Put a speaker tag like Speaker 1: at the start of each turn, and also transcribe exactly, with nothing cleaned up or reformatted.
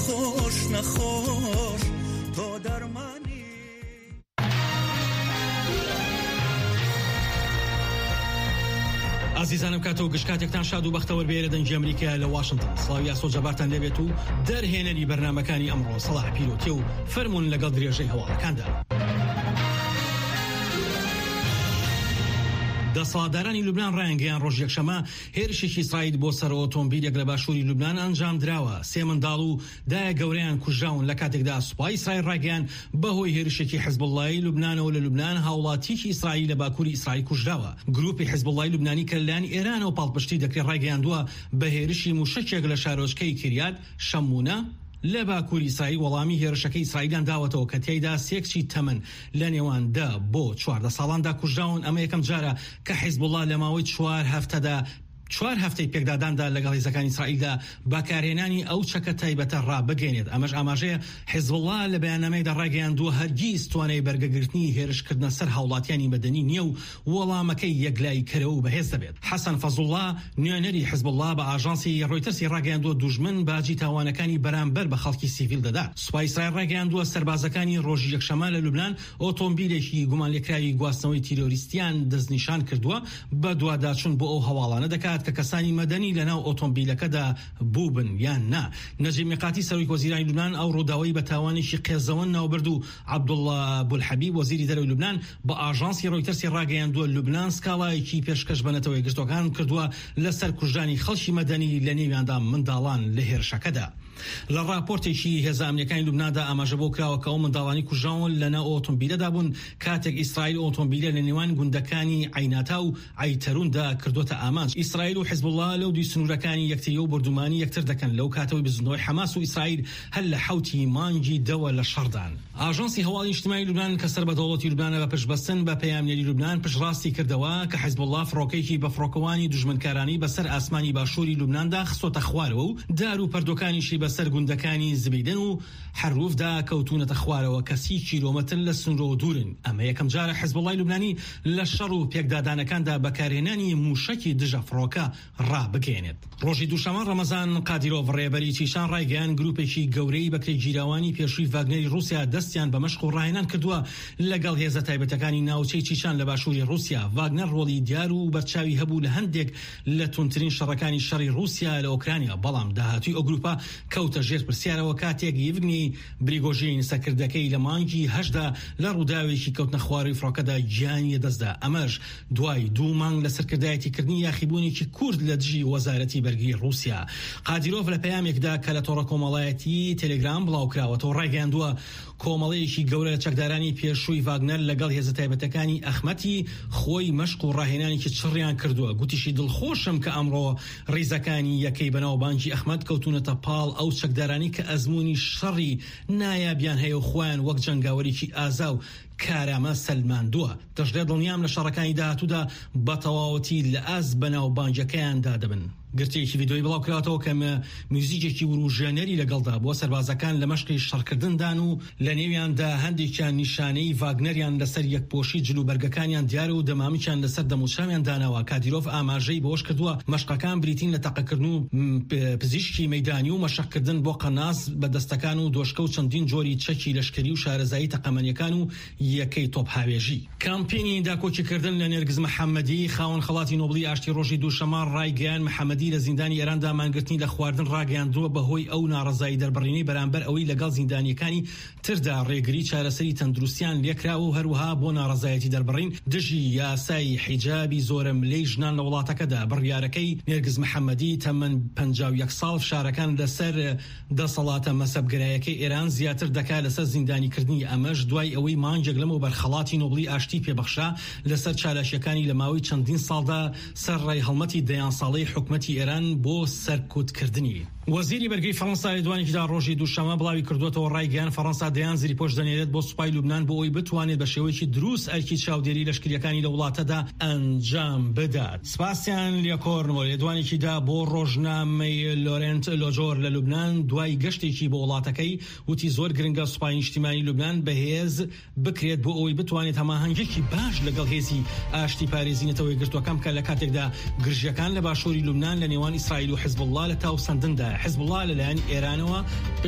Speaker 1: نخۆش نەخۆش تۆ دەرمانی.
Speaker 2: عزیزانم کاتۆ گشتکاتێکتان شاد و بەختەوە بێرە دەنجی ئەمریکا لە واشنگتن. سڵاوی ئاسۆجەبارتان لێبێت و دەرهێنەری بەرنامەکانی ئەمڕۆ سەڵاح پیرۆتێ و فەرموون لەگەڵ درێژەی هەواڵەکاندا. دەسەڵاتدارانی لوبنان ڕایانگەیان ڕۆژ یەکشەمە هێرشێکی ئیسرائیل بۆ سەر ئۆتۆمبیلێک لە باشووری لوبنان ئەنجام دراوە. سێ منداڵ و دایە گەورەیان کوژراون لە کاتێکدا سوپای ئیسرائیل ڕایگەیان بەهۆی هێرشێکی حیزبوڵڵاهی لوبنانەوە لە لوبنان هاوڵاتیەکی ئیسرائیل لە باکووری ئیسرائیل کوژراوە. گروپی حیزبوڵڵاهی لوبنانی کە لەلایەن ئێرانەوە پاڵپشتی دەکرێت ڕایگەیاندووە بە هێرشی موشەکێک لە شارۆچکەی کریات شەمونە لە باکووری ئیسرائیل وەڵامی هێرشەکەی ئیسرائیلیان داوەتەوە کە تێیدا سێکچی تەمەن لە نێوان دە بۆ چواردە ساڵاندا کوژراون. ئەمە یەکەم جارە کە حیزبوڵڵاه لە ماوەی چوار هەفتەدا چوار هەفتەی پێکداداندا لەگەڵ هێزەکانی ئیسرائیلدا بەکارهێنانی ئەو چەکە تایبەتە ڕابگەێنێت. ئەمەش ئاماژەیە حیزبوڵڵاه لە بەیاننامەیەکدا ڕایگەیاندووە هەرگیز توانای بەرگەگرتنی هێرشکردنە سەر هاوڵاتیانی مەدەنی نییە و وەڵامەکەی یەکلای کەرەوە و بەهێز دەبێت. حەسەن فەزوڵڵاه نوێنەری حیزبوڵڵاه بە ئاژانسی ڕۆیتەرسی ڕایگەیاندووە دوژمن باجی تاوانەکانی بەرامبەر بە خەڵکی سیڤیل دەدات. سوپای ئیسرائیل ڕایگەیاندووە سەربازەکانی ڕۆژی یەکشەمە لە لوبنان ئۆتۆمبیلێکی گومان لێکراوی گواستنەوەی تیرۆریستیان دەستنیشان کردووە بە دوواداچوون بۆ ئەو هەواڵانە دەکات کە کەسانی مەدەنی لەناو ئۆتۆمبیلەکەدا بووبن یان نا. نەجیب میقاتی سەرۆکی وەزیرانی لوبنان ئەو ڕووداوەی بە تاوانێکی قێزەوەن ناوبرد و عەبدوڵڵاه بولحەبیب وەزیری دەرەوەی لوبنان بە ئاژانسی ڕۆیتەرسی ڕایگەیاندووە لوبنان سکاڵایەکی پێشکەش بەنەتەوەی گرتوەکان کردووە لەسەر کوژرانی خەڵکی مەدەنی لە نێویاندا منداڵان لە هێرشەکەدا. لە راپۆرتێکی هێزە ئەمنیەکانی لوبناندا ئاماژە بۆ کراوە کە ئەو منداڵانی کوژراون لەناو ئۆتۆمبیلەدا بوون کاتێک ئیسرائیل ئۆتۆمبیلە لە نێوان گوندەکانی عیناتا و عیتەروندا کردوتە ئامانج. ئیسرائیل و حیزبوڵڵاه لەو دوی سنوورەکانی یەکتری و بردومانی یەکتر دەکەن لەو کاتەوەی بزنەوەی حەماس و ئیسرائیل هەر لە حوتی مانگی دەوە لە شەڕدان. ئاژانسی هەواڵی نیشتیمانی لوبنان کە سەر بەدەوڵەتی لوبنانە بە پشتبەستن بە پەیامنێری لوبنان پشتڕاستی کردەوە کە حیزبوڵڵاه فڕۆکەیەکی بە فڕۆکەوانی دوژمنکارانی بەسەر ئاسمانی باشووری لوبناندا خستۆتە خوارەوە و دار و پەردۆکانیشی بەسەر گوندەکانی زبیدن و حروفدا کەوتونەتە خوارەوە کە سی کیلۆمەتر لە سنوورەوە دوورن. ئەمە یەکەم جارە حیزبوڵڵاهی لوبنانی لە شەڕ و پێکدادانەکاندا بەکارهێنانی موشەکی دژە فڕۆکە ڕابگەێنێت. ڕۆژی دووشەمە ڕەمەزان قادیرۆڤ ڕێبەری چیشان ڕایگەیان گروپێکی گەورەی بەکرێ گیراوانی پێشووی ڤاگنەری رووسیا دەستیان بە مەشق و ڕاهێنان کردووە لەگەڵ هێزە تایبەتەکانی ناوچەی چیشان لە باشووری رووسیا. ڤاگنەر ڕۆڵی دیار و بەرچاوی هەبوو لە هەندێک لە تونترین شەڕەکانی شەڕی رووسیا لە ئۆکرانیا، بەڵام داهاتووی ئەو گروپە کەوتە ژێر پرسیارەوە کاتێک یڤگنی بریگۆژین سەکردەکەی لە مانگی هەشدا لە ڕووداوێکی کەوتنە خواری فڕۆکەدا گیانی دەستدا. ئەمەش دوای دوو مانگ لە سەرکردایەتیکردنی یاخیبوونێکی کورد لە دژی وەزارەتی بەرگری رووسیا. قادیرۆڤ لە پەیامێکدا کە لە تۆڕە کۆمەڵایەتی تەلێگرام بڵاوکراوەتەوە ڕایگەیاندووە کۆمەڵەیەکی گەورە لە چەکدارانی پێشووی ڤاگنەر لەگەڵ هێزە تایبەتەکانی ئەخمەتی خۆی مەشق و ڕاهێنانێکی چڕیان کردووە. گوتیشی دڵخۆشم کە ئەمڕۆ ڕیزەکانی یەکەی بەناوبانگی ئەخمەت کەوتونەتە پاڵ ئەو چەکدارانی کە ئەزمموی شەڕی نایابیان هەیە و خۆیان وەک جەنگاوەرێکی ئازا و کارامە سەلماندووە. دەژدێت دڵنیام لە شەڕەکانی داهاتوودا بە تەواوەتی لە ئاز بەناوبانگەکەیاندا دەبن. گرتەیەکی ڤیدۆی بڵاو کراوەتەوە کە میوزیکێکی وروژێنەری لەگەڵدا بۆ سەربازەکان لە مەشقی شەڕکردندان و لە نێویاندا هەندێکیان نیشانەی ڤاگنەریان لەسەر یەکپۆشی جلوبەرگەکانیان دیارە و دەمامیان لەسەر دەموچاویان داناوە. کادیرۆڤ ئاماژەی بۆش کردووە مەشقەکان بریتین لە تەقەکردن و پزیشکی مەیدانی و مەشقکردن بۆ قەناس بە دەستەکان و دۆشکە و چەندین جۆری چەکی لەشکری و شارەزایی تەقەمەنیەکان و یەکەی تۆپ هاوێژی. کامپێنی داکۆچیکردن لە نێرگز محەممەدی خاوەن خەڵاتی نۆبڵی ئاشتی ڕۆژی دووشەمە ڕایگەیان محەممەدی لە زیندانی ئێراندا مانگرتنی لە خواردن ڕاگەیاندووە بەهۆی ئەو ناڕەزایی دەربڕینی بەرامبەر ئەوەی لەگەڵ زیندانیەکانی تردا ڕێگری چارەسەری تەندروستیان لێکراوە و هەروەها بۆ ناڕەزایەتی دەربڕین دژی یاسای حیجابی زۆرە ملەی ژنان لە وڵاتەکەدا. بڕیارەکەی نێرگز محەممەدی تەمەن پەنجاو یەک ساڵ فشارەکان لەسەر دەسەڵاتە مەسەبگرایەکەی ئێران زیاتر دەکات لەسەر زیندانیکردنی. ئەمەش دوای ئەوەی مانگێک لەمەوە بەرخەڵاتی نۆبڵی ئاشتی پێبەخشا لەسەر چالاشیەکانی لە ماوەی چەندین ساڵدا سەر ڕێی هەڵمەتی دەیان ساڵەی حکومەتی ئێران بۆ سەرکوتکردنی. وەزیری بەرگری فەڕەنسا دوانێکیدا ڕۆژی دووشەمە بڵاوی کردوێتەوە ڕایگەیان فەڕەنسا دەیان زیری پۆش دەنێرێت بۆ سوپای لوبنان بۆ ئەوی بتوانێت بە شێوەیەکی دروست ئەرکی چاودێری لەشکریەکانی لە وڵاتەدا ئەنجام بدات. سپاسیان لێکۆڕنەوە لە دوانێکیدا بۆ ڕۆژنامەی لۆرنت لۆجۆر لە لوبنان دوای گەشتێکی بۆ وڵاتەکەی وتی زۆر گرنگە سوپای نیشتیمانی لوبنان بەهێز بکرێت بۆ ئەوی بتوانێت هەماهەنگێکی باش لەگەڵ هێزی ئاشتی پارێزینەتەوەی گرتوەکەم کە لە کاتێکدا گرژیەکان لە باشووری لوبنان لە نێوان ئیسرائیل و حیزبوڵڵاه لە تاوسەندندا. حیزبوڵڵاه لەلایەن ئێرانەوە